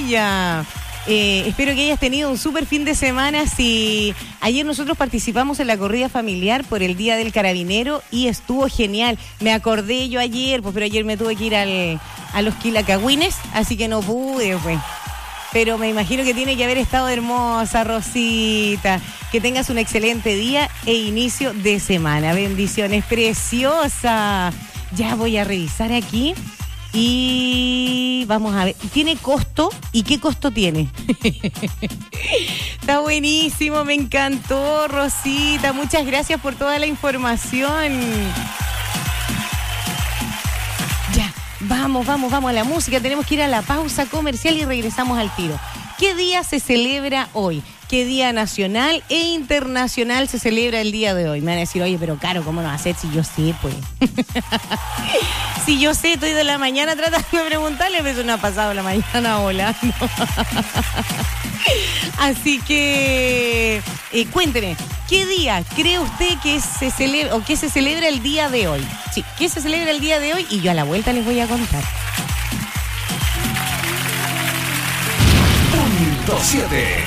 maravilla. Espero que hayas tenido un súper fin de semana. Sí, ayer nosotros participamos en la corrida familiar por el Día del Carabinero y estuvo genial. Me acordé yo ayer, pero ayer me tuve que ir a los Quilacagüines, así que no pude, pues. Pero me imagino que tiene que haber estado hermosa, Rosita. Que tengas un excelente día e inicio de semana. Bendiciones, preciosa. Ya voy a revisar aquí. Y vamos a ver, ¿tiene costo? ¿Y qué costo tiene? Está buenísimo, me encantó, Rosita. Muchas gracias por toda la información. Ya, vamos a la música. Tenemos que ir a la pausa comercial y regresamos al tiro. ¿Qué día se celebra hoy? ¿Qué día nacional e internacional se celebra el día de hoy? Me van a decir, oye, pero Caro, ¿cómo no va a ser si yo sé, pues? Si yo sé, estoy de la mañana tratando de preguntarle, pero eso no ha pasado la mañana volando. Así que, cuénteme, ¿qué día cree usted que se celebra o qué se celebra el día de hoy? Sí, ¿qué se celebra el día de hoy? Y yo a la vuelta les voy a contar. 107.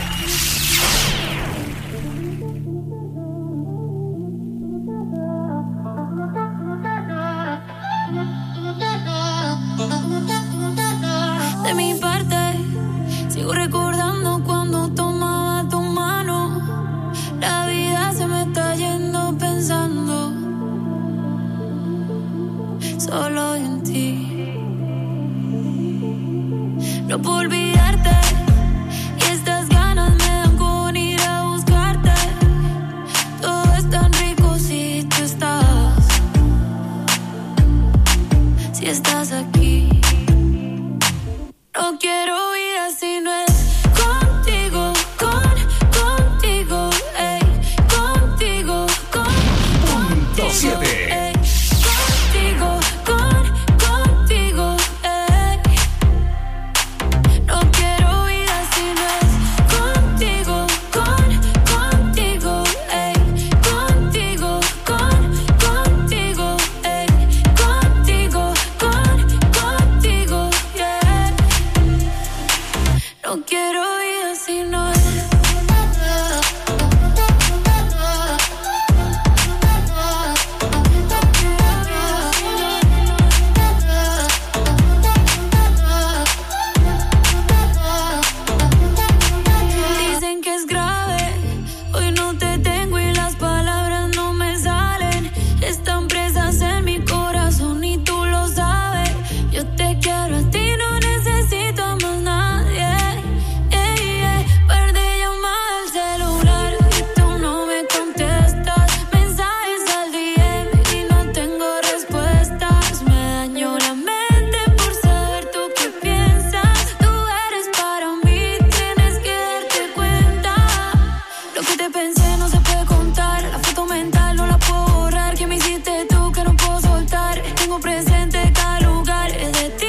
De mi parte, sigo recordando cuando tomaba tu mano. La vida se me está yendo pensando solo en ti. No puedo olvidarte y estas ganas me dan con ir a buscarte. Todo es tan rico si tú estás, si estás aquí. No quiero vida si no es contigo, contigo, ey, contigo, Punto 7. ey, contigo, ey. No quiero vida si no es contigo, contigo, ey, contigo, ey, contigo, yeah. No quiero ir si no es. Dicen que es grave, hoy no te tengo y las palabras no me salen. Están presas en mi corazón y tú lo sabes. Yo te quiero a ti, no necesito a más nadie. Perdí llamada al celular y tú no me contestas. Mensajes al DM y no tengo respuestas. Me dañó la mente por saber tú qué piensas. Tú eres para mí, tienes que darte cuenta. Lo que te pensé no se puede contar. La foto mental no la puedo borrar. Que me hiciste tú que no puedo soltar. Tengo presente cada lugar de ti.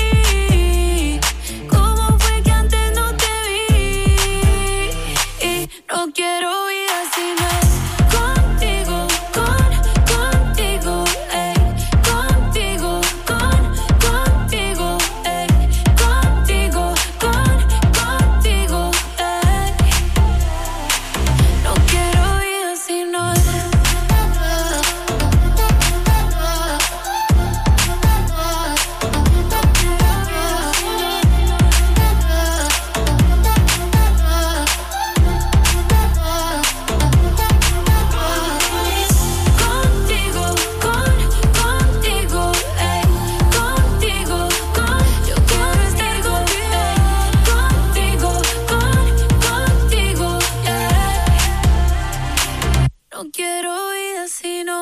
¿Cómo fue que antes no te vi? Y no quiero vida si no es contigo, contigo, ey, contigo, ey, contigo, ey. No quiero vida si no es. Contigo, ey, contigo, yo quiero estar contigo, yeah. No quiero vida si no.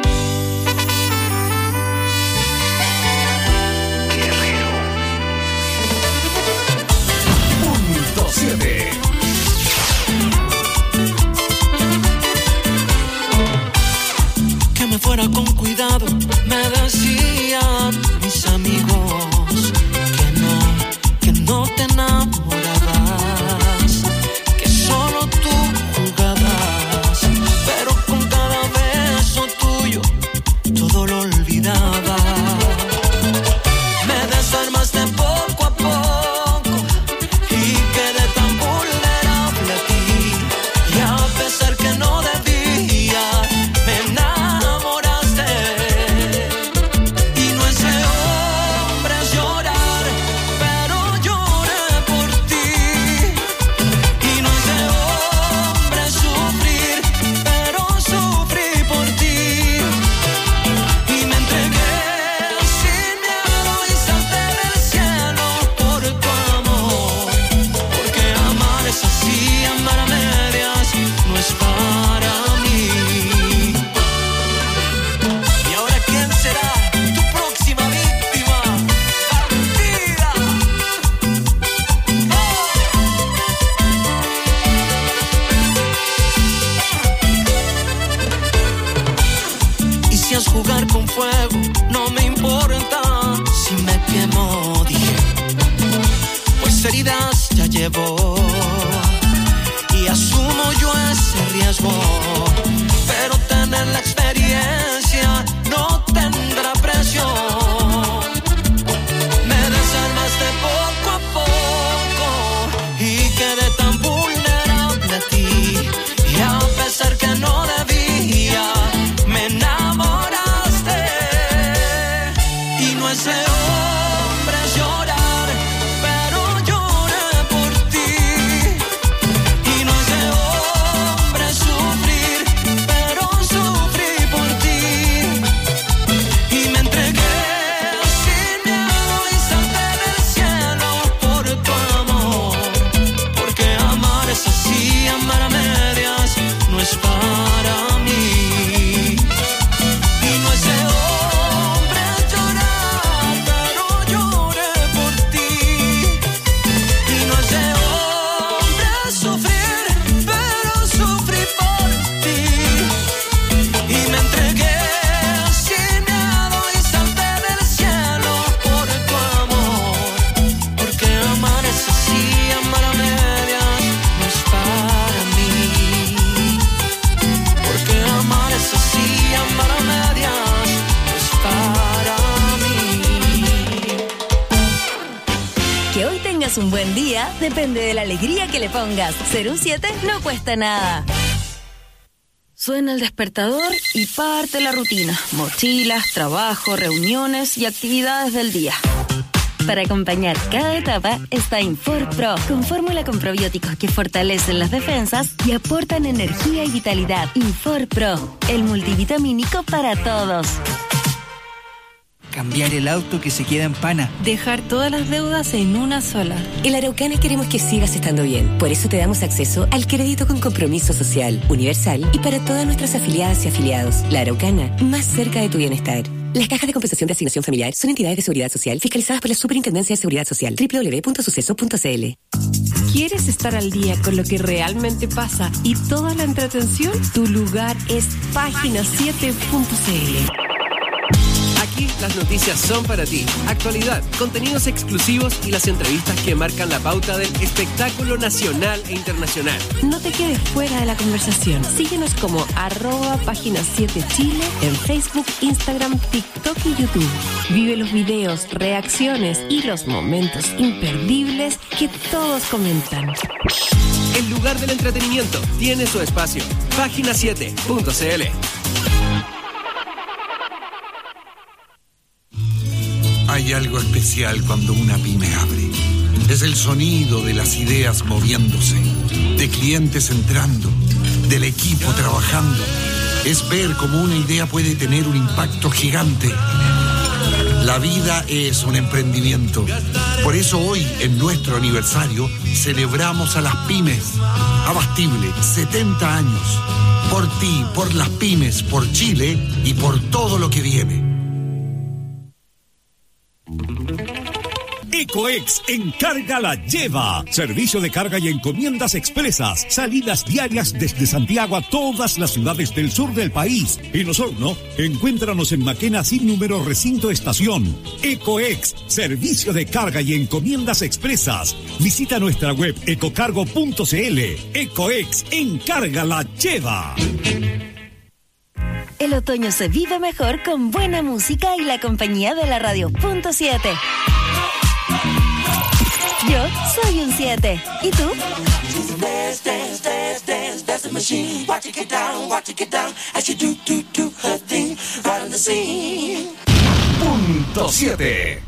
Punto 7. Que me fuera con cuidado, me decían mis amigos que no te enamorabas, que solo tú jugabas, pero con cada beso tuyo todo lo olvidaba. Me desarmaste poco a poco con fuego, no me importa si me quemo, dije, pues heridas ya llevo y asumo yo ese riesgo, pero tener la experiencia no tendrá precio. Me desarmaste poco a poco y quedé tan vulnerable a ti, y a pesar que no debía, me enamoraste. Y no es de hombres llorar, pero lloré por ti. Y no es de hombres sufrir, pero sufrí por ti. Y me entregué sin miedo y salté del cielo por tu amor. Porque amar es así, amar a medias no es para mí. Y no es de hombres llorar, pero lloré por ti. Y no es de hombres sufrir, pero sufrí por ti. Y me entregué sin miedo y salté del cielo por tu amor. Porque amar es así, amar a medias no es para mí. Porque amar es así, amar a medias no es para mí. Que hoy tengas un buen día depende de la alegría que le pongas. Ser un 7 no cuesta nada. Suena el despertador y parte la rutina. Mochilas, trabajo, reuniones y actividades del día. Para acompañar cada etapa está Infor Pro, con fórmula con probióticos que fortalecen las defensas y aportan energía y vitalidad. Infor Pro, el multivitamínico para todos. Cambiar el auto que se queda en pana. Dejar todas las deudas en una sola. En La Araucana queremos que sigas estando bien. Por eso te damos acceso al crédito con compromiso social, universal y para todas nuestras afiliadas y afiliados. La Araucana, más cerca de tu bienestar. Las cajas de compensación de asignación familiar son entidades de seguridad social fiscalizadas por la Superintendencia de Seguridad Social. www.suceso.cl. ¿Quieres estar al día con lo que realmente pasa y toda la entretención? Tu lugar es página7.cl. Aquí las noticias son para ti. Actualidad, contenidos exclusivos y las entrevistas que marcan la pauta del espectáculo nacional e internacional. No te quedes fuera de la conversación. Síguenos como @página7chile en Facebook, Instagram, TikTok y YouTube. Vive los videos, reacciones y los momentos imperdibles que todos comentan. El lugar del entretenimiento tiene su espacio. Página7.cl. Hay algo especial cuando una pyme abre. Es el sonido de las ideas moviéndose, de clientes entrando, del equipo trabajando. Es ver cómo una idea puede tener un impacto gigante. La vida es un emprendimiento. Por eso hoy, en nuestro aniversario, celebramos a las pymes. Abastible, 70 años. Por ti, por las pymes, por Chile y por todo lo que viene. Ecoex Encarga la Lleva. Servicio de carga y encomiendas expresas. Salidas diarias desde Santiago a todas las ciudades del sur del país. En Osorno, encuéntranos en Maquena sin número recinto estación. Ecoex, servicio de carga y encomiendas expresas. Visita nuestra web ecocargo.cl. Ecoex Encarga la Lleva. El otoño se vive mejor con buena música y la compañía de la radio.7. Yo soy un 7. ¿Y tú? Punto 7.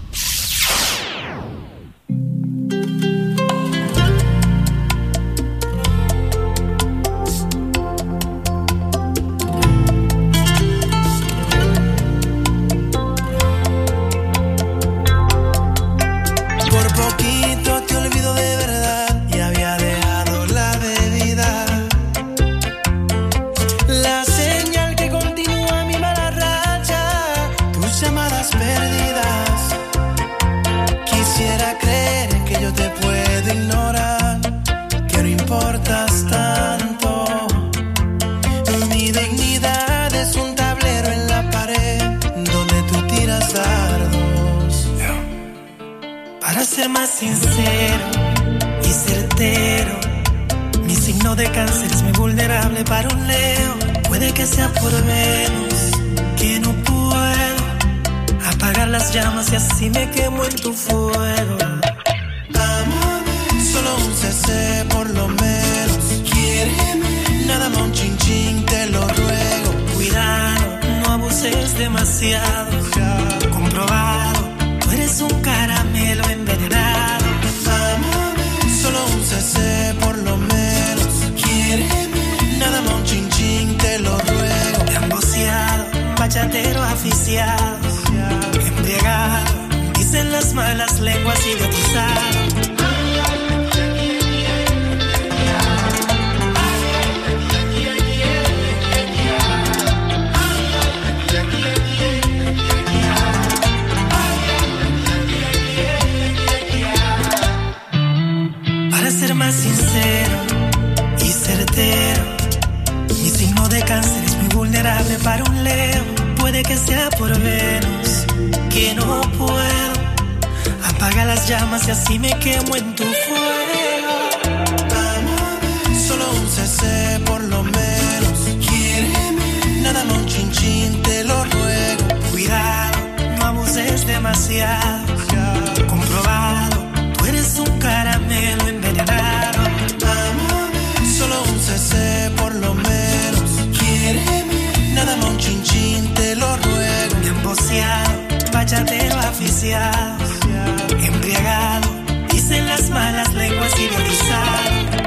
dardos. Para ser más sincero y certero, mi signo de cáncer es muy vulnerable para un Leo. Puede que sea por Venus, que no puedo apagar las llamas y así me quemo en tu fuego. Amame, solo un cc por lo menos. Quiéreme, nada más un chin chin, te lo ruego. Cuidado, no abuses demasiado. Comprobado, tú eres un caramelo envenenado. Amame, solo un cc por lo menos. Quiéreme, nada más un chin chin, te lo ruego. Emboceado, bachatero aficiado, embriagado, dicen las malas lenguas, idiotizado. Para ser más sincero y certero, mi signo de cáncer es muy vulnerable para un Leo. Puede que sea por Venus, que no puedo apagar las llamas y así me quemo en tu fuego. Amame, solo un cc por lo menos. Quiéreme, nada más un chin chin, te lo ruego. Cuidado, no abuses demasiado. Comprobado, tú eres un caramelo envenenado. Amame, solo un cc por lo menos. Quiéreme, nada más un chin chin, te lo ruego. Emboceado, bachatero aficiado, embriagado, dicen las malas lenguas, idiotizado.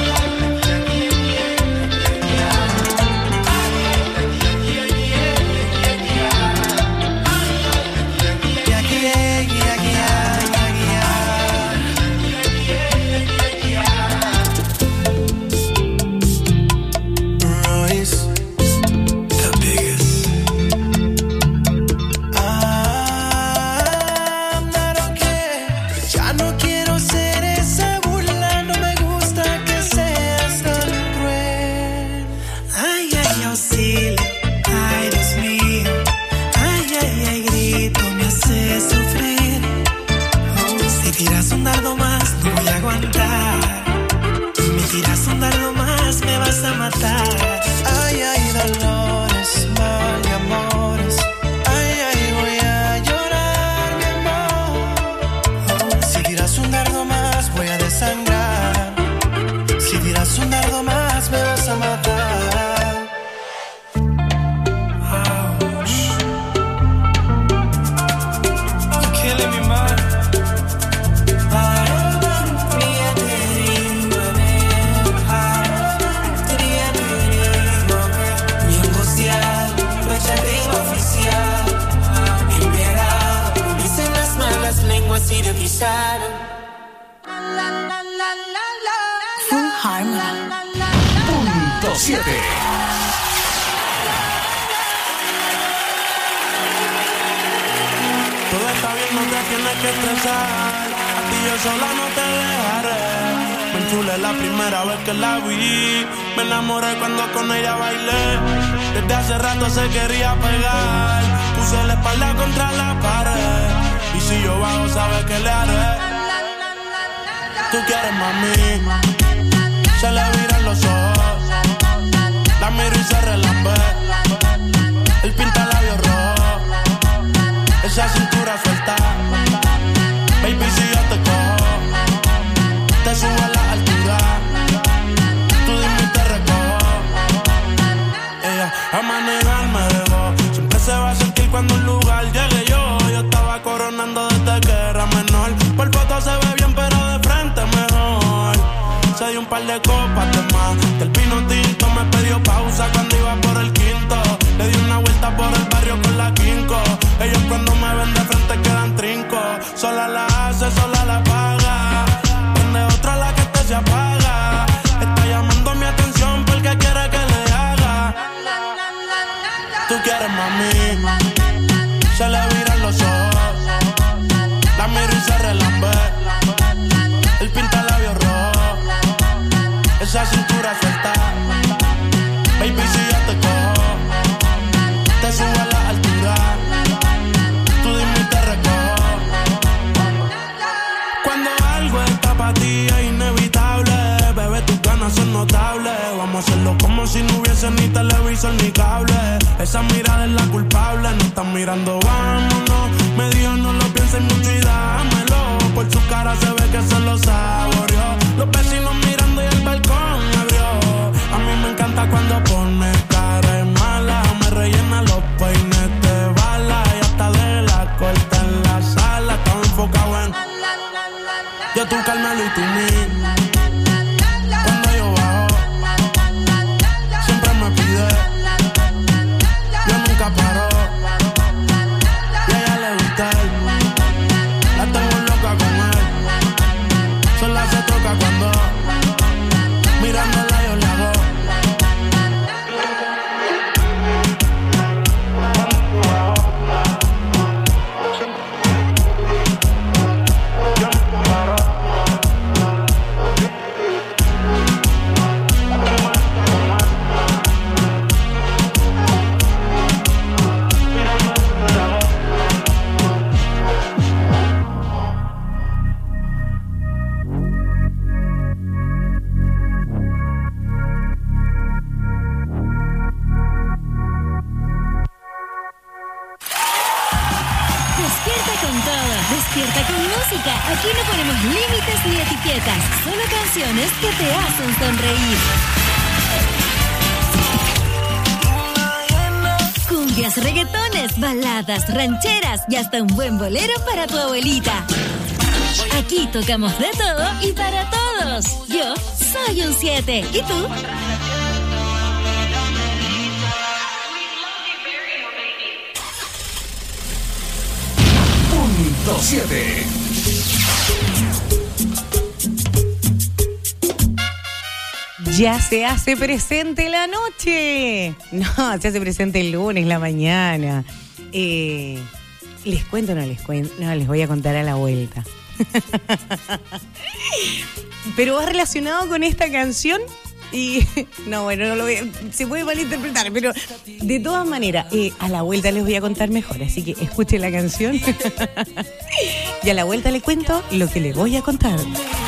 Ay, ay, dolores, mal y amores. Ay, ay, voy a llorar, mi amor. Si tiras un dardo más, voy a desangrar. Si tiras un dardo más, me vas a matar. Ouch. You're killing me, man. Full Harmony. Punto 7. Todo está bien, no te tienes que estresar. A ti yo sola no te dejaré. Me enchulé la primera vez que la vi. Me enamoré cuando con ella bailé. Desde hace rato se quería pegar. Puse la espalda contra la pared. Y si yo bajo, sabes que le haré. Tú quieres, mami. Se le viran los ojos. La miro y se relambe. El pinta labios rojo. Esa cintura suelta. Baby, si yo te cojo, te subo a la altura. Tú dime y te recojo. Ella a manejar me dejó. Siempre se va a sentir cuando un lugar llegue yo. Yo estaba coronando desde que era menor. Por foto se ve bien, pero de frente mejor. Se dio un par de copas de más. Del pino tinto me pidió pausa cuando iba por el quinto. Le di una vuelta por el barrio con la quinco. Ellos cuando me ven de frente quedan trinco. Sola la hace, sola la paga. Prende otra la que te se apaga. Está llamando mi atención porque quiere que le haga. Tú quieres, mami. Se le viran los ojos. La miro y se relambe. El pinta labios rojo. Esa cintura suelta. Baby, si yo te cojo, te subo a la altura. Tú televisor ni cable. Esa mirada es la culpable. No están mirando, vámonos. Me dijo no lo pienses mucho y dámelo. Por su cara se ve que se lo saboreó. Los vecinos mirando y el balcón abrió. A mí me encanta cuando pone cara de mala. Me rellena los peines de bala. Y hasta de la corta en la sala. Estaba enfocado en yo, tú, Carmelo y tú, mí. Cuando yo bajo siempre me pide. Yo nunca paro. Y a ella le gusta él. La tengo loca con él. Sola se toca cuando mirándola yo le hago. Aquí no ponemos límites ni etiquetas, solo canciones que te hacen sonreír. Cumbias, reggaetones, baladas, rancheras y hasta un buen bolero para tu abuelita. Aquí tocamos de todo y para todos. Yo soy un 7. ¿Y tú? Punto 7. Ya se hace presente la noche. No, se hace presente el lunes, la mañana. ¿Les cuento o no les cuento? No, les voy a contar a la vuelta. Pero va relacionado con esta canción y... No, bueno, no lo voy a... Se puede malinterpretar, pero de todas maneras, a la vuelta les voy a contar mejor. Así que escuchen la canción y a la vuelta les cuento lo que les voy a contar.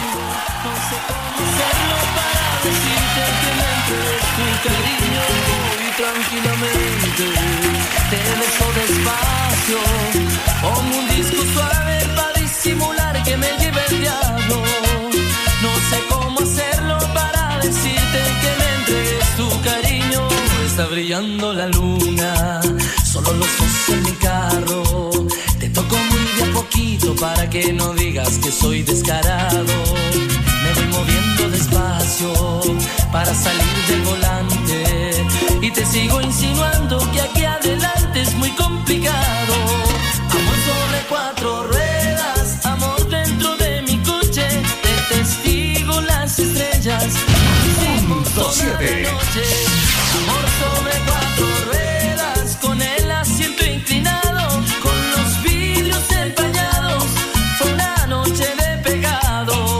Cariño, y tranquilamente te beso despacio, como un disco suave para disimular que me lleve el diablo. No sé cómo hacerlo para decirte que me entregues tu cariño. Está brillando la luna, solo los dos en mi carro. Te toco muy de a poquito para que no digas que soy descarado. Me voy moviendo despacio para salir del volante y te sigo insinuando que aquí adelante es muy complicado. Amor sobre 4 ruedas, amor dentro de mi coche, de testigo las estrellas. Punto 7. Amor sobre 4 ruedas, con el asiento inclinado, con los vidrios empañados, fue una noche de pecado.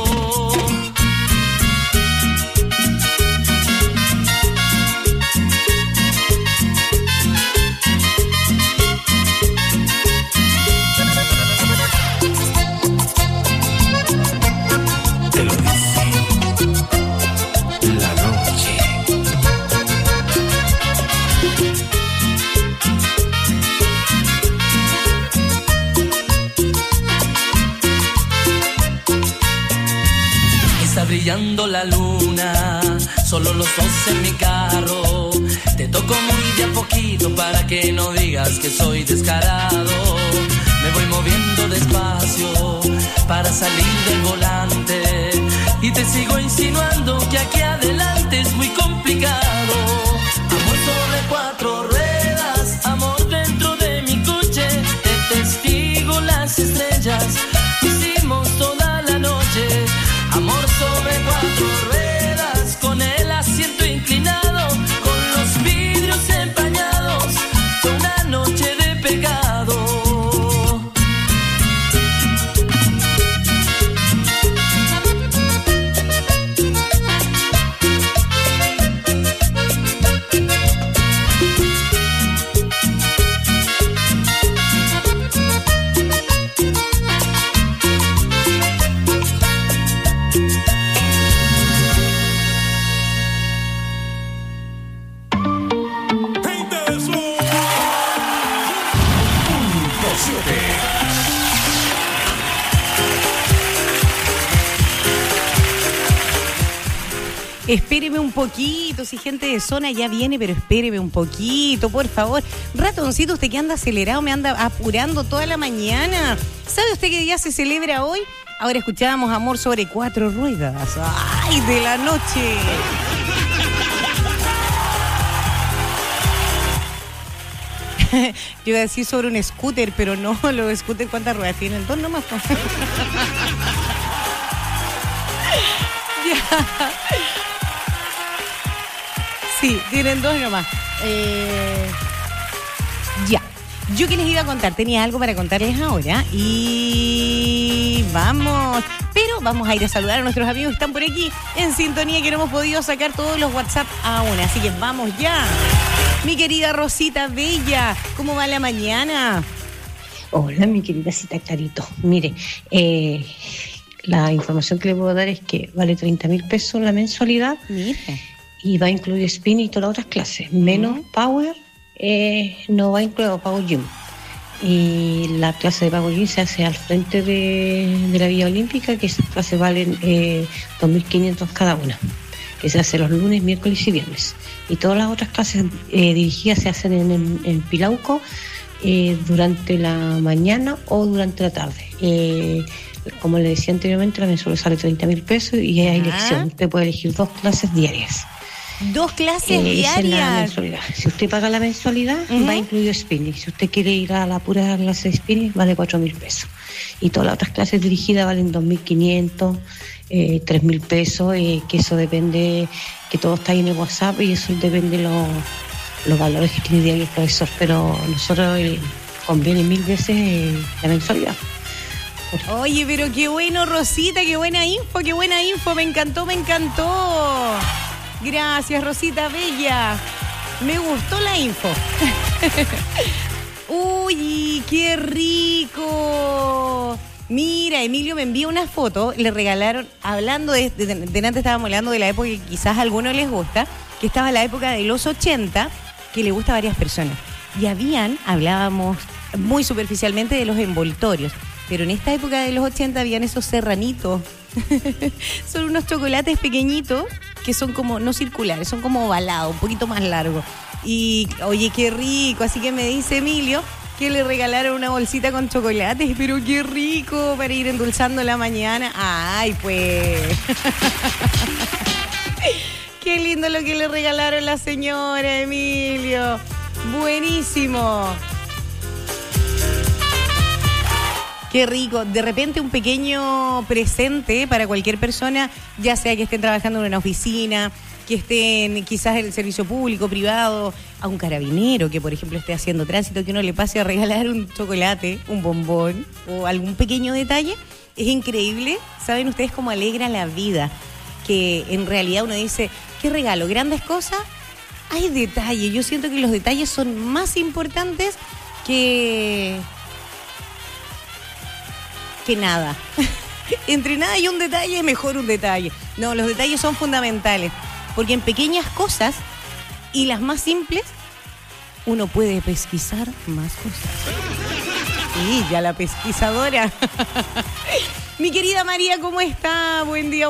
Brillando la luna, solo los dos en mi carro. Te toco muy de a poquito para que no digas que soy descarado. Me voy moviendo despacio para salir del volante y te sigo insinuando que aquí adelante es muy complicado. Amor sobre 4 ruedas, amor dentro de mi coche, de testigo las estrellas. Hicimos toda la noche. Amor sobre 4 ruedas, con el asiento inclinado, con los vidrios empañados, fue una noche de pecado. Espéreme un poquito, si gente de zona ya viene, pero espéreme un poquito, por favor. Ratoncito, usted que anda acelerado, me anda apurando toda la mañana. ¿Sabe usted qué día se celebra hoy? Ahora escuchábamos Amor sobre 4 ruedas. ¡Ay, de la noche! Yo iba a decir sobre un scooter, pero no, los scooters, ¿cuántas ruedas tienen? 2 nomás. Ya. Sí, tienen 2 nomás. Ya. Yo que les iba a contar, tenía algo para contarles ahora y vamos. Pero vamos a ir a saludar a nuestros amigos que están por aquí en sintonía, que no hemos podido sacar todos los WhatsApp aún. Así que vamos ya. Mi querida Rosita Bella, ¿cómo va la mañana? Hola, mi querida Cita Clarito. Mire, la información que le puedo dar es que vale 30,000 pesos la mensualidad. Mira. Y va a incluir spin y todas las otras clases. Menos Power, no va a incluir Power Gym. Y la clase de Power Gym se hace al frente de la Villa Olímpica, que esas clases valen 2.500 cada una. Que se hace los lunes, miércoles y viernes. Y todas las otras clases dirigidas se hacen en Pilauco durante la mañana o durante la tarde. Como le decía anteriormente, la mensualidad sale 30,000 pesos y hay elección. Usted puede elegir 2 clases diarias. 2 clases diarias. Esa es la mensualidad. Si usted paga la mensualidad, va incluido spinning. Si usted quiere ir a la pura clase de spinning, vale 4,000 pesos. Y todas las otras clases dirigidas valen 2.500, 3.000 pesos, que eso depende, que todo está ahí en el WhatsApp y eso depende de los valores que tiene diario el profesor. Pero nosotros conviene 1000 veces la mensualidad. Oye, pero qué bueno, Rosita, qué buena info, me encantó. Gracias, Rosita Bella. Me gustó la info. Uy, qué rico. Mira, Emilio me envía una foto, le regalaron, hablando de antes estábamos hablando de la época que quizás a algunos les gusta, que estaba la época de los 80, que le gusta a varias personas. Y hablábamos muy superficialmente de los envoltorios, pero en esta época de los 80 habían esos serranitos. Son unos chocolates pequeñitos que son como, no circulares, son como ovalados, un poquito más largos. Y, oye, qué rico. Así que me dice Emilio que le regalaron una bolsita con chocolates, pero qué rico para ir endulzando la mañana. Ay, pues. Qué lindo lo que le regalaron la señora, Emilio. Buenísimo. Qué rico. De repente un pequeño presente para cualquier persona, ya sea que estén trabajando en una oficina, que estén quizás en el servicio público, privado, a un carabinero que, por ejemplo, esté haciendo tránsito, que uno le pase a regalar un chocolate, un bombón o algún pequeño detalle. Es increíble. ¿Saben ustedes cómo alegra la vida? Que en realidad uno dice, ¿qué regalo? ¿Grandes cosas? Hay detalles. Yo siento que los detalles son más importantes que nada. Entre nada y un detalle, mejor un detalle. No, los detalles son fundamentales, porque en pequeñas cosas y las más simples uno puede pesquisar más cosas. Sí, ya la pesquisadora. Mi querida María, ¿cómo está? Buen día.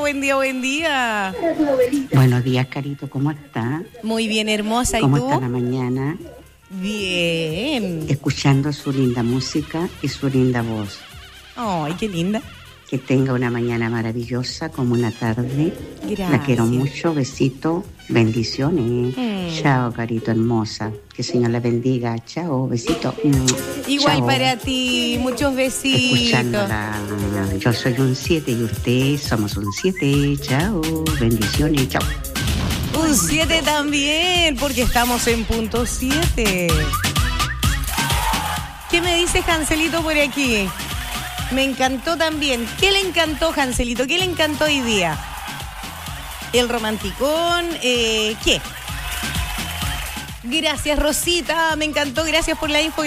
Buenos días, Carito, ¿cómo está? Muy bien, hermosa. ¿Y ¿Cómo tú? está la mañana? Bien. Escuchando su linda música y su linda voz. Ay, qué linda. Que tenga una mañana maravillosa como una tarde. Gracias. La quiero mucho, besito, bendiciones. Chao, Carito hermosa. Que el Señor la bendiga. Chao, besito. Igual Chao. para ti, muchos besitos. Escuchándola. Yo soy un 7 y usted somos un 7. Chao, bendiciones, chao. Un 7 también, porque estamos en punto 7. ¿Qué me dice Hanselito por aquí? Me encantó también. ¿Qué le encantó, Hanselito? ¿Qué le encantó hoy día? El romanticón, ¿qué? Gracias, Rosita, me encantó. Gracias por la info.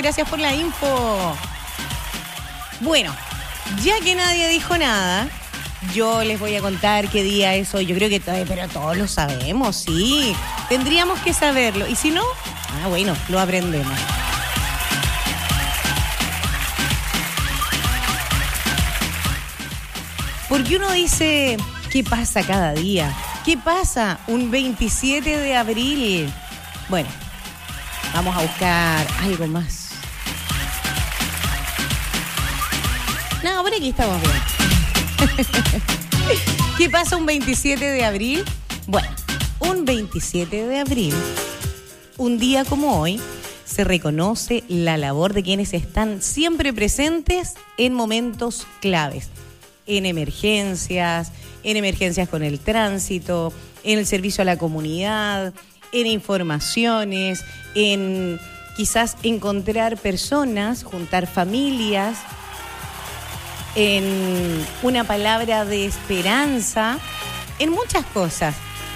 Bueno, ya que nadie dijo nada, yo les voy a contar qué día es hoy. Yo creo que pero todos lo sabemos, sí. Tendríamos que saberlo. Y si no, bueno, lo aprendemos. Porque uno dice, ¿Qué pasa cada día? ¿Qué pasa un 27 de abril? Bueno, vamos a buscar algo más. No, por aquí estamos bien. ¿Qué pasa un 27 de abril? Bueno, un 27 de abril, un día como hoy, se reconoce la labor de quienes están siempre presentes en momentos claves, en emergencias con el tránsito, en el servicio a la comunidad, en informaciones, en quizás encontrar personas, juntar familias, en una palabra de esperanza, en muchas cosas.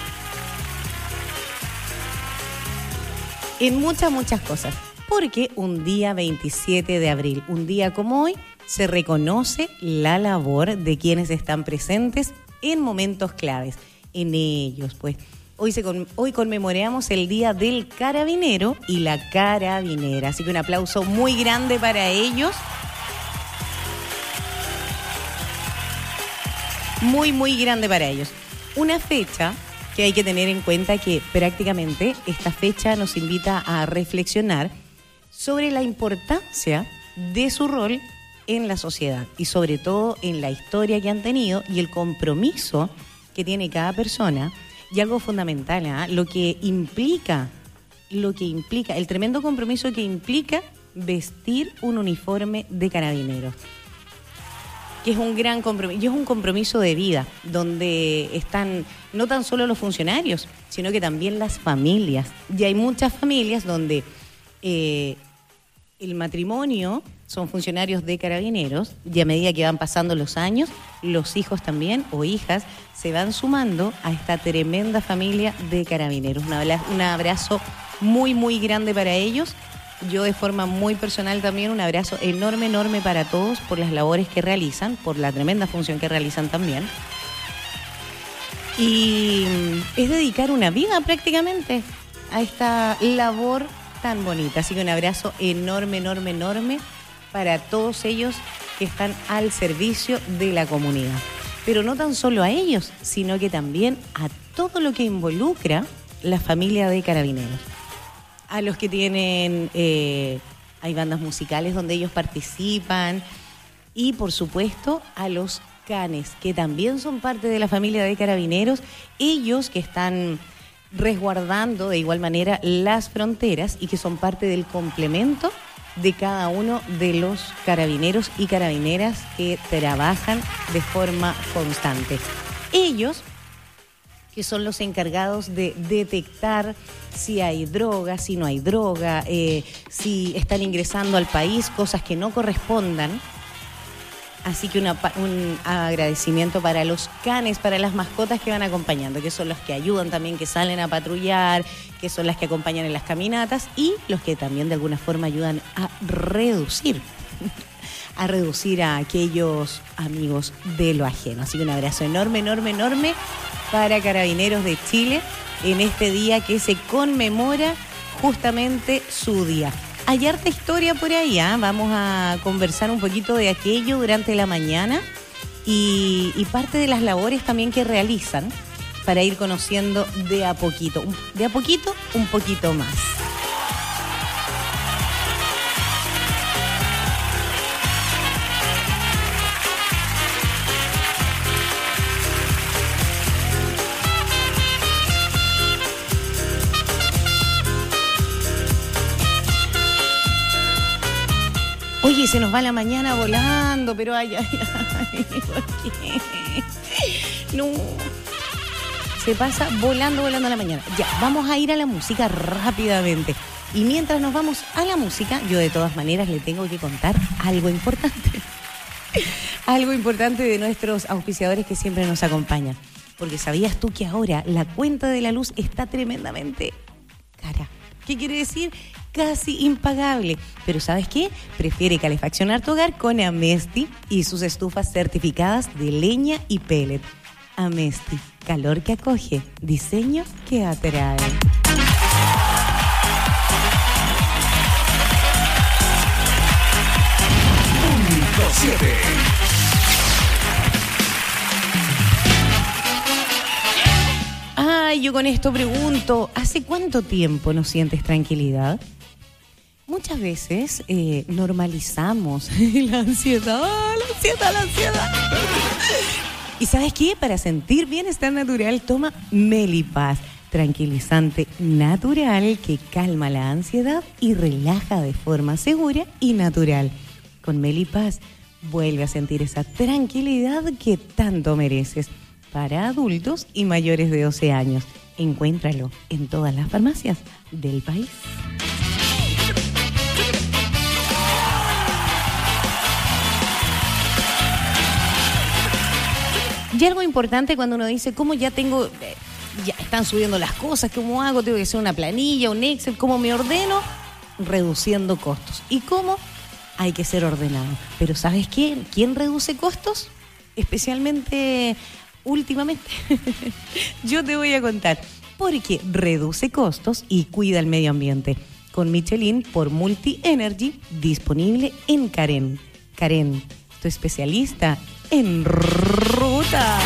En muchas cosas. Porque un día 27 de abril, un día como hoy, se reconoce la labor de quienes están presentes en momentos claves. En ellos, pues, hoy conmemoramos el Día del Carabinero y la Carabinera. Así que un aplauso muy grande para ellos. Muy grande para ellos. Una fecha que hay que tener en cuenta que prácticamente esta fecha nos invita a reflexionar sobre la importancia de su rol en la sociedad y sobre todo en la historia que han tenido y el compromiso que tiene cada persona y algo fundamental, lo que implica, el tremendo compromiso que implica vestir un uniforme de carabineros. Que es un gran compromiso, y es un compromiso de vida, donde están no tan solo los funcionarios, sino que también las familias. Y hay muchas familias donde el matrimonio son funcionarios de carabineros, y a medida que van pasando los años, los hijos también, o hijas, se van sumando a esta tremenda familia de carabineros. Un abrazo muy grande para ellos. Yo de forma muy personal también un abrazo enorme para todos por las labores que realizan, por la tremenda función que realizan también. Y es dedicar una vida prácticamente a esta labor tan bonita. Así que un abrazo enorme para todos ellos que están al servicio de la comunidad. Pero no tan solo a ellos, sino que también a todo lo que involucra la familia de carabineros. A los que tienen, hay bandas musicales donde ellos participan y por supuesto a los canes, que también son parte de la familia de carabineros, ellos que están resguardando de igual manera las fronteras y que son parte del complemento de cada uno de los carabineros y carabineras que trabajan de forma constante. Ellos que son los encargados de detectar si hay droga, si no hay droga, si están ingresando al país cosas que no correspondan. Así que un agradecimiento para los canes, para las mascotas que van acompañando, que son los que ayudan también, que salen a patrullar, que son las que acompañan en las caminatas y los que también de alguna forma ayudan a reducir a aquellos amigos de lo ajeno. Así que un abrazo enorme para Carabineros de Chile en este día que se conmemora justamente su día. Hay harta historia por ahí, vamos a conversar un poquito de aquello durante la mañana y parte de las labores también que realizan para ir conociendo de a poquito, un poquito más. Oye, se nos va la mañana volando, pero ay, ¿por qué? No. Se pasa volando la mañana. Ya, vamos a ir a la música rápidamente. Y mientras nos vamos a la música, yo de todas maneras le tengo que contar algo importante. Algo importante de nuestros auspiciadores que siempre nos acompañan. Porque ¿sabías tú que ahora la cuenta de la luz está tremendamente cara? ¿Qué quiere decir? Casi impagable. Pero ¿sabes qué? Prefiere calefaccionar tu hogar con Amesti y sus estufas certificadas de leña y pellet. Amesti, calor que acoge, diseño que atrae. y yo con esto pregunto, ¿hace cuánto tiempo no sientes tranquilidad? Muchas veces normalizamos la ansiedad. ¿Y sabes qué? Para sentir bienestar natural, toma Melipaz, tranquilizante natural que calma la ansiedad y relaja de forma segura y natural. Con Melipaz, vuelve a sentir esa tranquilidad que tanto mereces. Para adultos y mayores de 12 años. Encuéntralo en todas las farmacias del país. Y algo importante cuando uno dice, ¿cómo ya tengo, ya están subiendo las cosas, ¿cómo hago? Tengo que hacer una planilla, un Excel, ¿cómo me ordeno? Reduciendo costos. ¿Y cómo? Hay que ser ordenado. Pero ¿sabes qué? ¿Quién reduce costos? Especialmente últimamente. Yo te voy a contar. Porque reduce costos y cuida el medio ambiente. Con Michelin por Multi Energy, disponible en Karen. Karen, tu especialista en ruta.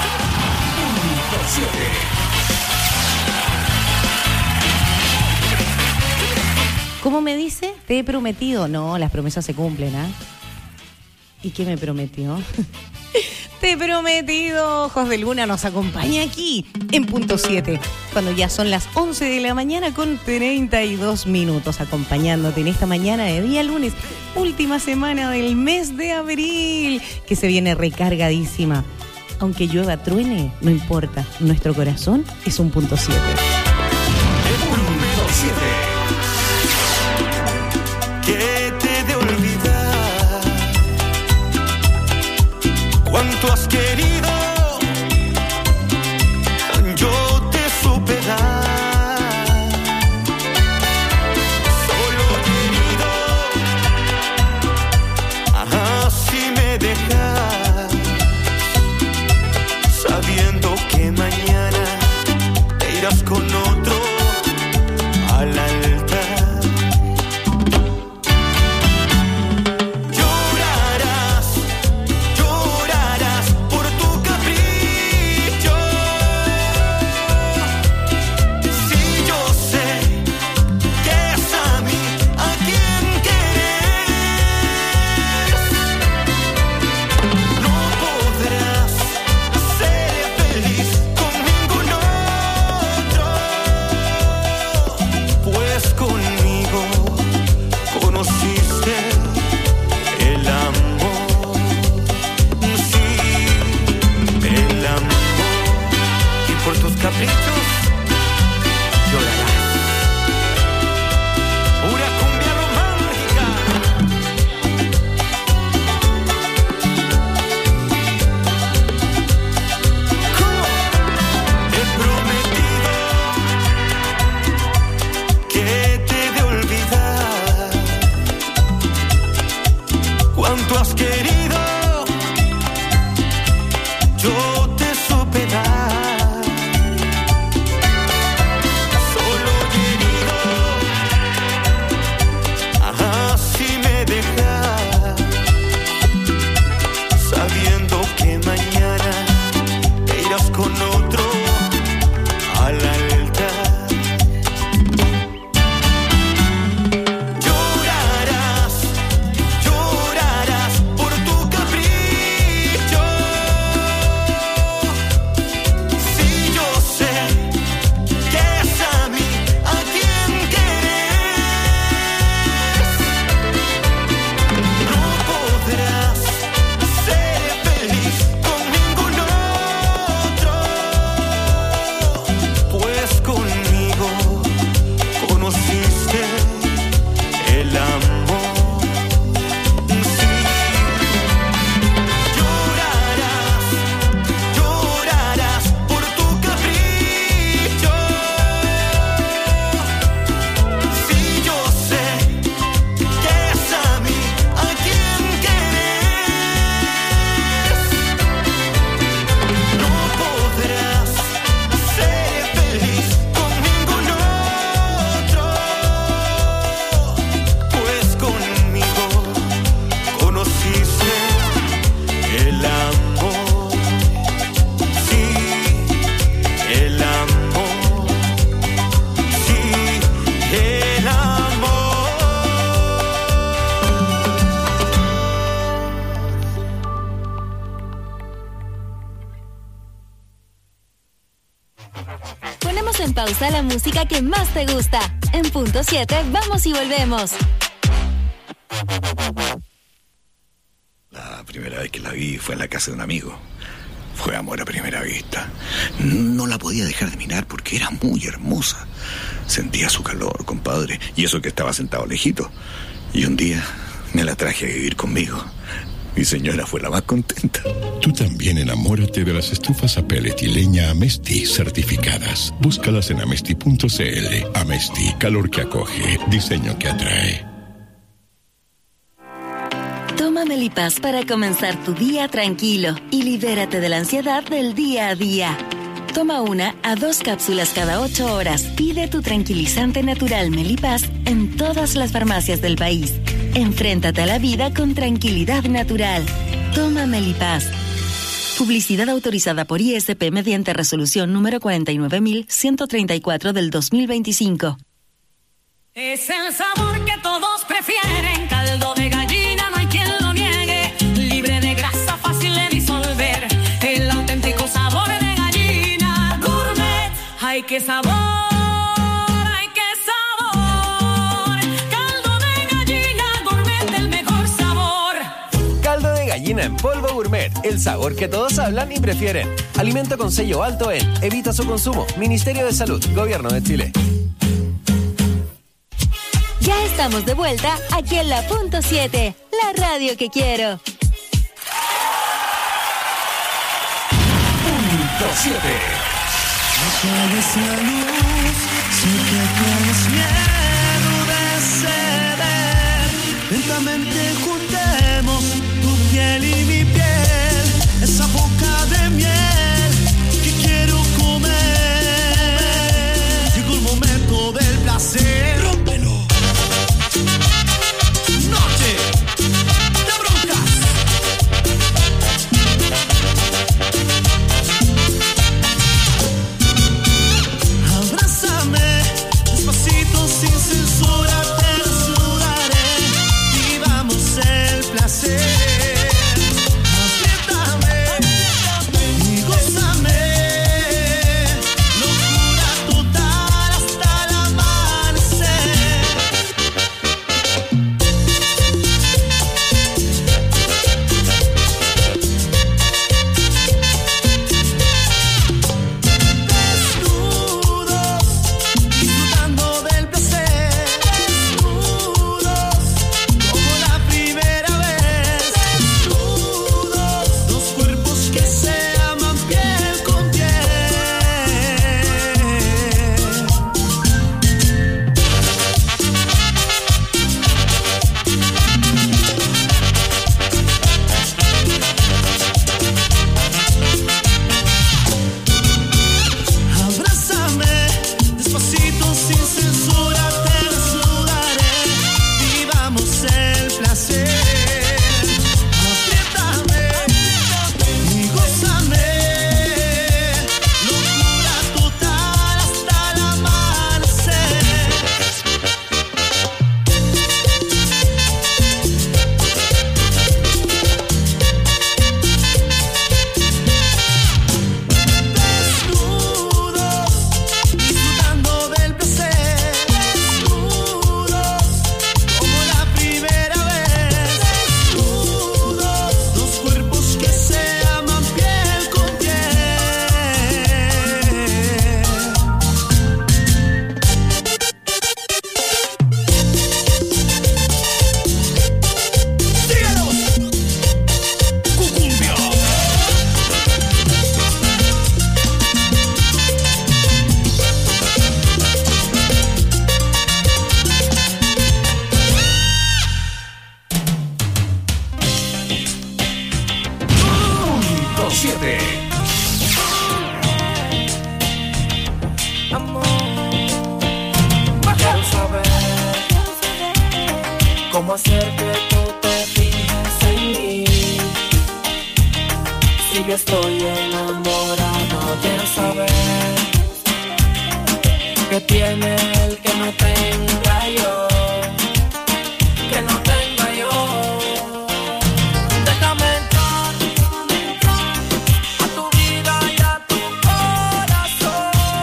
¿Cómo me dice? Te he prometido. No, las promesas se cumplen, ¿ah? ¿Y qué me prometió? Te he prometido. Ojos de Luna nos acompaña aquí en Punto 7, cuando ya son las 11 de la mañana con 32 minutos, acompañándote en esta mañana de día lunes, última semana del mes de abril, que se viene recargadísima. Aunque llueva, truene, no importa, nuestro corazón es un Punto 7. Punto 7. Que te de olvidar cuánto has querido, yo te supe dar, solo querido, así me dejas, sabiendo que mañana te irás con otro al altar. Llorarás por tu Ponemos en pausa la música que más te gusta. En punto 7, vamos y volvemos. La primera vez que la vi fue en la casa de un amigo. Fue amor a primera vista. No la podía dejar de mirar porque era muy hermosa. Sentía su calor, compadre, y eso que estaba sentado lejito. Y un día me la traje a vivir conmigo. Mi señora fue la más contenta. Tú también enamórate de las estufas a pellet y leña Amesti certificadas. Búscalas en amesti.cl. Amesti, calor que acoge, diseño que atrae. Toma Melipaz para comenzar tu día tranquilo y libérate de la ansiedad del día a día. Toma 1 a 2 cápsulas cada 8 horas. Pide tu tranquilizante natural Melipaz en todas las farmacias del país. Enfréntate a la vida con tranquilidad natural. Toma Melipaz. Publicidad autorizada por ISP mediante resolución número 49.134 del 2025. Es el sabor que todos prefieren, caldo de gallina, no hay quien lo niegue, libre de grasa, fácil de disolver, el auténtico sabor de gallina, gourmet, ¡ay qué sabor! ¡Ay qué sabor! Caldo de gallina, gourmet, el mejor sabor. Caldo de gallina en polvo gourmet, el sabor que todos hablan y prefieren. Alimento con sello alto en Evita su consumo, Ministerio de Salud, Gobierno de Chile. Ya estamos de vuelta aquí en la punto 7, la radio que quiero. Punto 7. Apagues la luz, sé que tienes miedo de ceder. Lentamente juntemos tu piel y mi piel, esa boca de miel que quiero comer. Llegó el momento del placer. ¡Rómpelo! Noche de brujas. Abrázame despacito sin censura, te desnudaré y vamos el placer. Apriétame y gózame, locura total hasta el amanecer. Disfrutando del placer, desnudos, como la primera vez, desnudos, dos cuerpos que se aman piel con Abrázame despacito sin censura, te desnudaré y vamos el placer. Apriétame y gózame, locura total hasta el amanecer. Desnudos, disfrutando del placer, desnudos, como la primera vez, desnudos, dos cuerpos que se aman piel con Punto 7. Quiero saber cómo hacer que tú te fijes en mí. Si yo estoy enamorado, quiero saber qué tiene él que no tenga yo, que no tenga yo. Déjame entrar a tu vida y a tu corazón.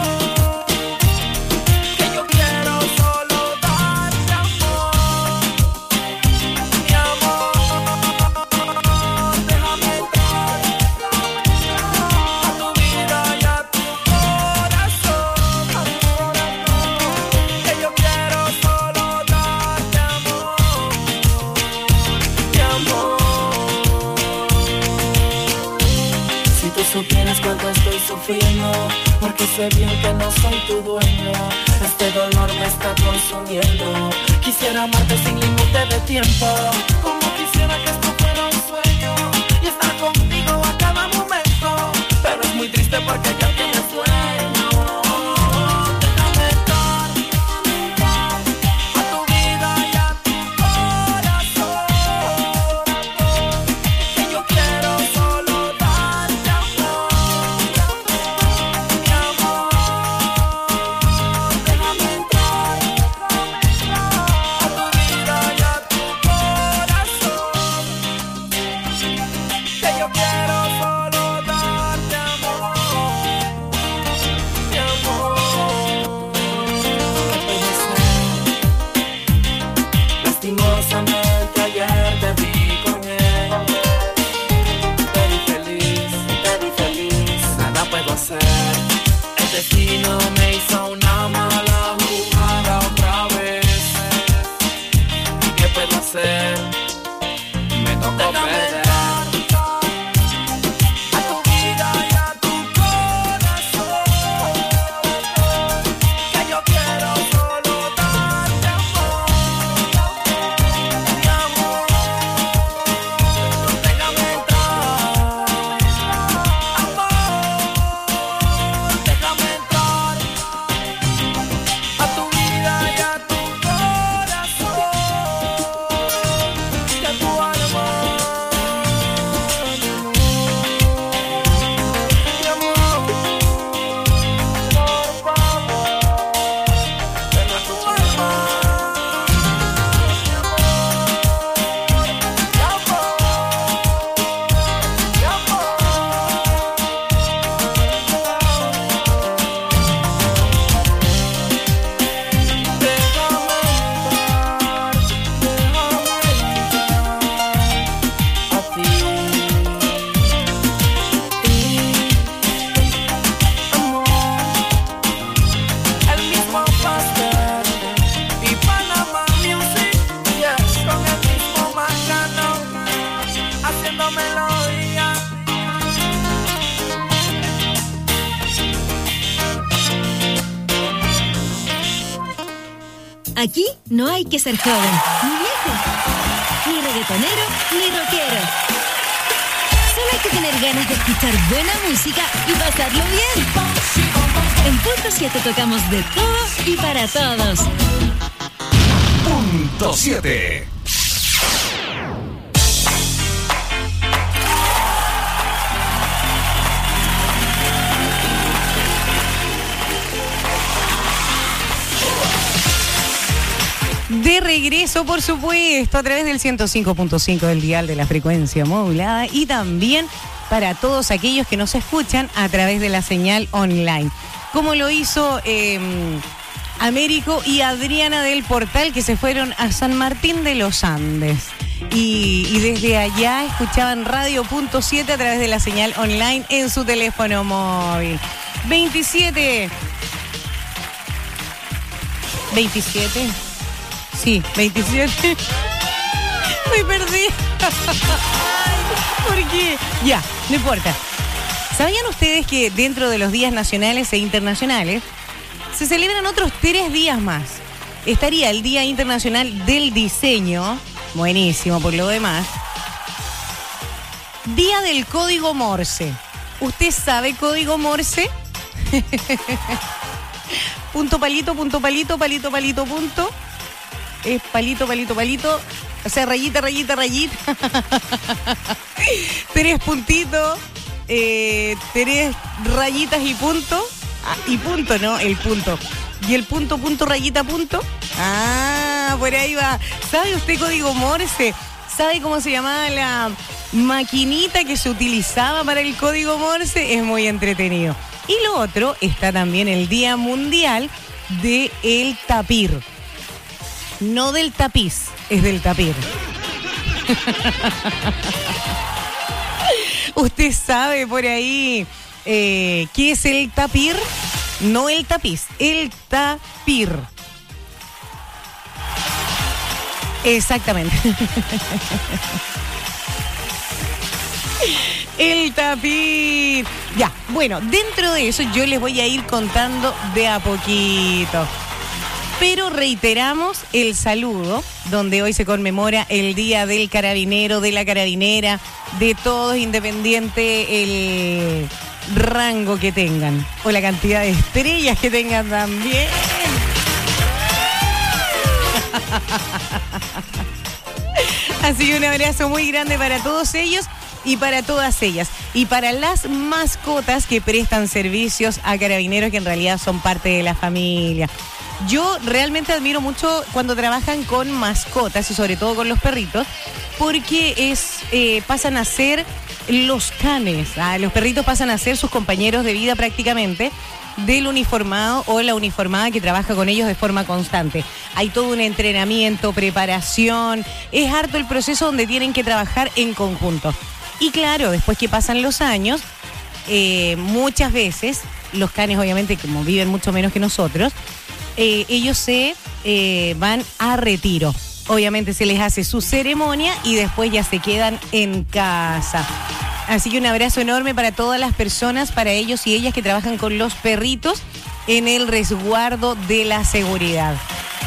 sé bien que no soy tu dueño. Este dolor me está consumiendo. Quisiera amarte sin límite de tiempo. Como quisiera que esto fuera un sueño y estar contigo a cada momento. Pero es muy triste porque ya tienes sueño. Déjame entrar a tu vida y a tu corazón. Que yo quiero solo darte amor. Mi amor, déjame entrar a tu vida y a tu corazón. Que yo quiero solo darte amor. Mi amor, lastimosamente ayer te vi con él. Te vi feliz, nada puedo hacer. El destino me hizo una mala jugada otra vez. ¿Qué puedo hacer? Me tocó perder. A tu vida y a tu corazón. Que yo quiero solo darte amor. Mi amor, déjame entrar. Amor, déjame entrar a tu vida y a tu corazón. Que tu alma, mi amor, por favor, ven a tu alma. El mismo pastel y Panama Music, yes, con el mismo Macano, haciendo melodía. Aquí no hay que ser joven, ni viejo, ni reggaetonero, ni rockero. Solo hay que tener ganas de escuchar buena música y pasarlo bien. En Punto 7 tocamos de todo y para todos. Punto 7. De regreso, por supuesto, a través del 105.5 del dial de la frecuencia modulada y también para todos aquellos que nos escuchan a través de la señal online. Como lo hizo Américo y Adriana del Portal, que se fueron a San Martín de los Andes. Y desde allá escuchaban Radio.7 a través de la señal online en su teléfono móvil. 27. Sí, 27. Me perdí. ¿Por qué? Ya, no importa. ¿Sabían ustedes que dentro de los días nacionales e internacionales se celebran otros 3 días más? Estaría el Día Internacional del Diseño, buenísimo por lo demás. Día del Código Morse. ¿Usted sabe código Morse? Punto palito, punto palito, palito, palito, punto. Es palito, palito, palito. O sea, rayita, rayita, rayita. 3 puntitos. 3 rayitas y punto. Ah, y punto, ¿no? El punto. Y el punto, punto, rayita, punto. Ah, por ahí va. ¿Sabe usted código Morse? ¿Sabe cómo se llamaba la maquinita que se utilizaba para el código Morse? Es muy entretenido. Y lo otro, está también el Día Mundial del Tapir. No del tapiz, es del tapir. ¿Usted sabe por ahí qué es el tapir? No el tapiz, el tapir. Exactamente. El tapir. Ya, bueno, dentro de eso yo les voy a ir contando de a poquito. Pero reiteramos el saludo, donde hoy se conmemora el Día del Carabinero, de la Carabinera, de todos, independiente el rango que tengan, o la cantidad de estrellas que tengan también. Así que un abrazo muy grande para todos ellos y para todas ellas. Y para las mascotas que prestan servicios a carabineros, que en realidad son parte de la familia. Yo realmente admiro mucho cuando trabajan con mascotas y sobre todo con los perritos, porque pasan a ser los canes. Los perritos pasan a ser sus compañeros de vida prácticamente del uniformado o la uniformada que trabaja con ellos de forma constante. Hay todo un entrenamiento, preparación, es harto el proceso donde tienen que trabajar en conjunto. Y claro, después que pasan los años, muchas veces los canes, obviamente, como viven mucho menos que nosotros, ellos se van a retiro. Obviamente se les hace su ceremonia y después ya se quedan en casa. Así que un abrazo enorme para todas las personas, para ellos y ellas que trabajan con los perritos en el resguardo de la seguridad.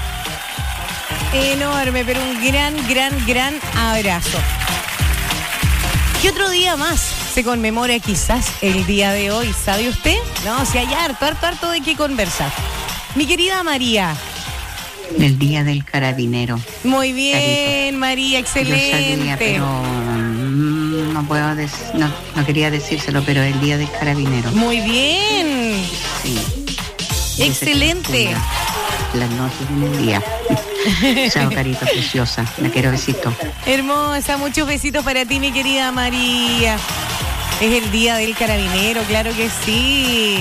Enorme, pero un gran abrazo. ¿Qué otro día más se conmemora quizás el día de hoy? ¿Sabe usted? No, si hay harto de qué conversar. Mi querida María. El Día del Carabinero. Muy bien, Carito. María, excelente. Yo sabía, pero no puedo no quería decírselo, pero el Día del Carabinero. Muy bien. Sí. Excelente. Las noches en el día. Chao, carita preciosa. Me quiero besito. Hermosa, muchos besitos para ti, mi querida María. Es el Día del Carabinero, claro que sí.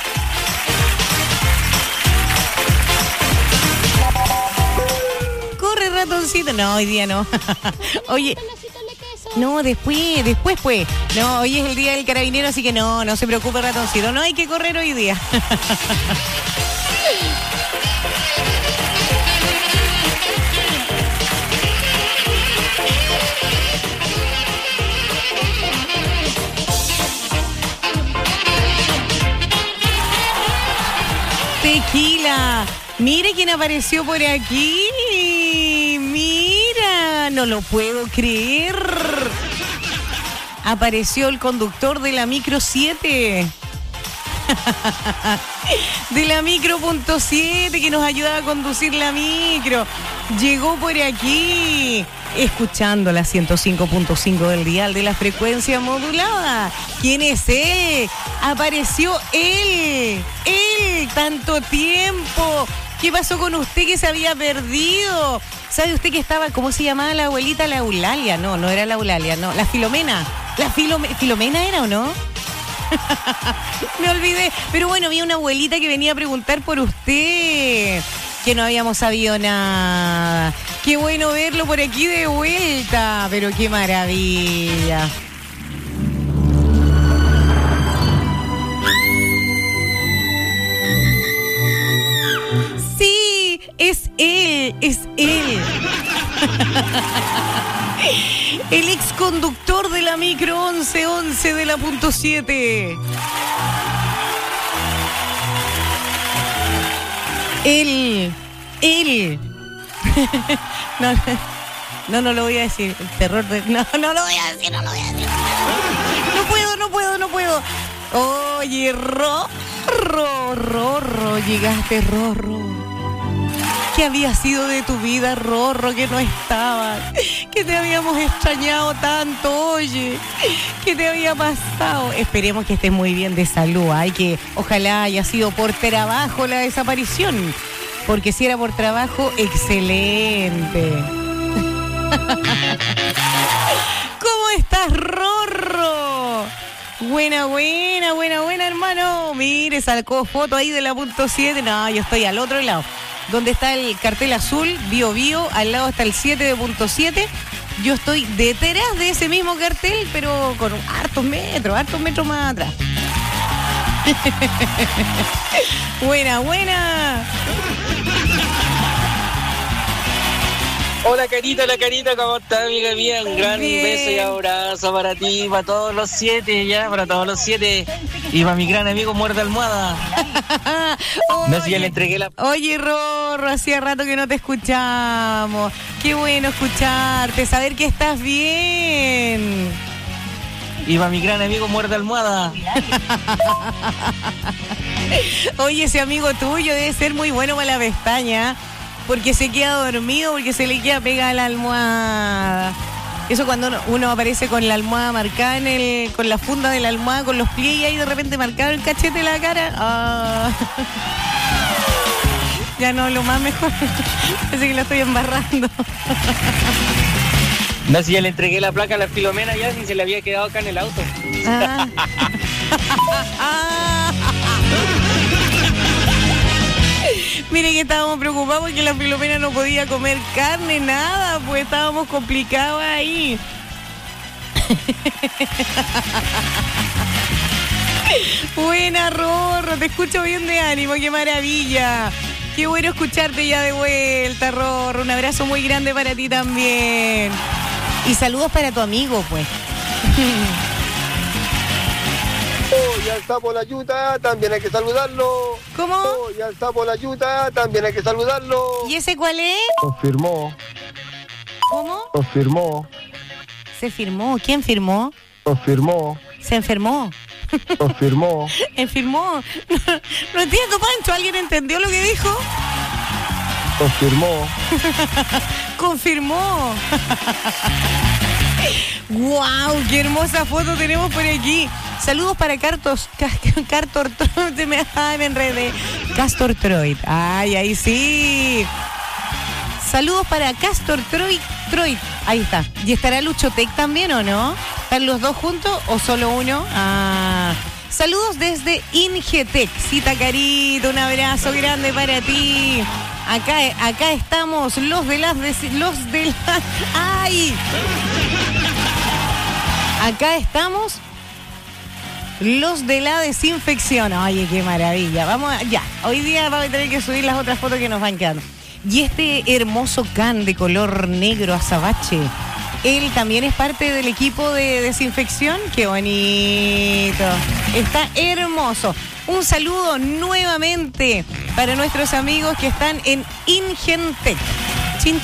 Corre, ratoncito. No, hoy día no. Oye, no, después pues. No, hoy es el Día del Carabinero, así que no se preocupe, ratoncito. No hay que correr hoy día. Tequila. Mire quién apareció por aquí. Mira, no lo puedo creer. Apareció el conductor de la Micro 7. De la Micro.7 que nos ayudaba a conducir la micro. Llegó por aquí, escuchando la 105.5 del dial de la frecuencia modulada. ¿Quién es él? Apareció él, tanto tiempo. ¿Qué pasó con usted que se había perdido? ¿Sabe usted que estaba, cómo se llamaba la abuelita? La Eulalia. No era la Eulalia, no. La Filomena. ¿Filomena era o no? Me olvidé. Pero bueno, había una abuelita que venía a preguntar por usted, que no habíamos sabido nada. Qué bueno verlo por aquí de vuelta. Pero qué maravilla. Sí, es él. El ex conductor de la Micro 1111 de la .7. Él. No lo voy a decir. El terror de... No lo voy a decir. No puedo. Oye, Rorro, llegaste, Rorro. ¿Qué había sido de tu vida, Rorro, que no estabas? Que te habíamos extrañado tanto, oye. ¿Qué te había pasado? Esperemos que estés muy bien de salud. Que ojalá haya sido por trabajo la desaparición. Porque si era por trabajo, excelente. ¿Cómo estás, Rorro? Buena, hermano. Mire, sacó foto ahí de la .7. No, yo estoy al otro lado. Donde está el cartel azul, Bio, al lado está el 7 de .7. Yo estoy detrás de ese mismo cartel, pero con hartos metros más atrás. Buena. Hola Carita, ¿cómo estás, amiga mía? Un gran beso y abrazo para ti, para todos los 7, ya, para todos los 7. Y para mi gran amigo Muerde Almohada. No sé si ya le entregué la... Oye, Rorro, hacía rato que no te escuchamos. Qué bueno escucharte, saber que estás bien. Y para mi gran amigo Muerde Almohada. Oye, ese amigo tuyo debe ser muy bueno para la pestaña, porque se queda dormido, porque se le queda pegada a la almohada. Eso cuando uno aparece con la almohada marcada con la funda de la almohada, con los pliegues y ahí de repente marcado el cachete de la cara. Ah. Ya no, lo más mejor. Parece que lo estoy embarrando. No sé si ya le entregué la placa a la Filomena ya, si se le había quedado acá en el auto. Ah. Mire que estábamos preocupados porque la Filomena no podía comer carne, nada, pues estábamos complicados ahí. Buena, Rorro, te escucho bien de ánimo, qué maravilla. Qué bueno escucharte ya de vuelta, Rorro. Un abrazo muy grande para ti también. Y saludos para tu amigo, pues. Y al sapo la yuta también hay que saludarlo. ¿Cómo? Y al sapo la yuta también hay que saludarlo. ¿Y ese cuál es? Confirmó. ¿Cómo? Confirmó. ¿Se firmó? ¿Quién firmó? Confirmó. ¿Se enfermó? Confirmó. ¿Enfermó? No entiendo, Pancho. ¿Alguien entendió lo que dijo? Confirmó. Confirmó. ¡Wow! ¡Qué hermosa foto tenemos por aquí! Saludos para Castor Troid. Me enredé. Castor Troid. ¡Ay, ahí sí! Saludos para Castor Troid. Ahí está. ¿Y estará Luchotec también o no? ¿Están los dos juntos o solo uno? Ah. Saludos desde Ingetec. Cita Carito, un abrazo grande para ti. Acá estamos los de las... ¡Ay! Acá estamos los de la desinfección. Oye, qué maravilla. Hoy día vamos a tener que subir las otras fotos que nos van quedando. Y este hermoso can de color negro azabache, él también es parte del equipo de desinfección. ¡Qué bonito! Está hermoso. Un saludo nuevamente para nuestros amigos que están en Ingentec. Chin.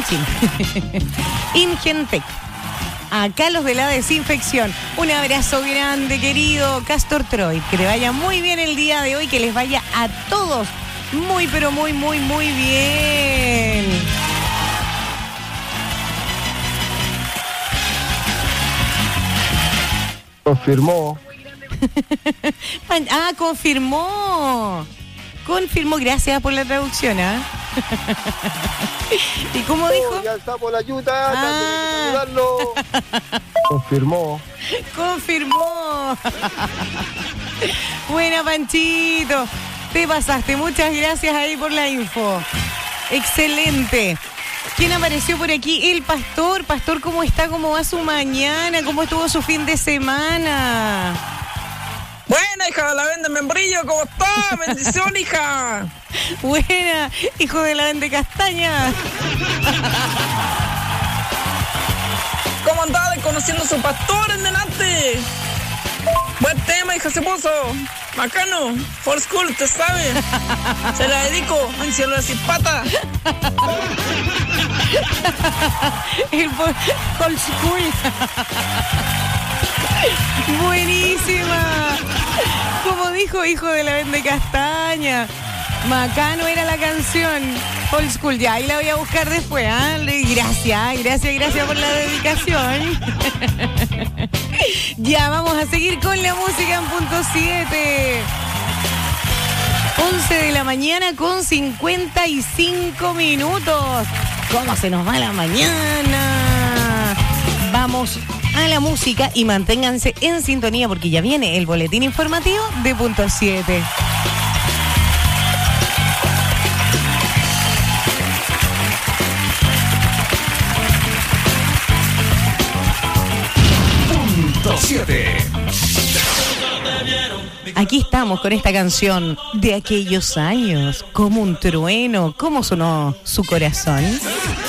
Ingentec. Acá los de la desinfección. Un abrazo grande, querido Castor Troid. Que te vaya muy bien el día de hoy, que les vaya a todos muy, pero muy, muy, muy bien. Confirmó. Confirmó, gracias por la traducción, ¿ah? ¿Y cómo dijo? Ya está por la ayuda, también hay que saludarlo. Confirmó. Buena, Panchito. Te pasaste, muchas gracias ahí por la info. Excelente. ¿Quién apareció por aquí? El Pastor. Pastor, ¿cómo está? ¿Cómo va su mañana? ¿Cómo estuvo su fin de semana? Buena, hija de la vende membrillo, ¿cómo está? Bendición, hija. Buena, hijo de la vende castaña. ¿Cómo andaba conociendo a su pastor en delante? Buen tema, hija, se puso. Bacano, for school, usted sabe. Se la dedico, en cielo de Cipata. El for school. Buenísima. Como dijo, hijo de la vende castaña. Macano era la canción. Old School, ya, ahí la voy a buscar después, ¿ah? Gracias por la dedicación. Ya, vamos a seguir con la música en punto 7. 11 de la mañana con 55 minutos. ¿Cómo se nos va la mañana? Vamos a la música y manténganse en sintonía porque ya viene el boletín informativo de punto 7. Punto 7. Aquí estamos con esta canción de aquellos años, como un trueno, cómo sonó su corazón.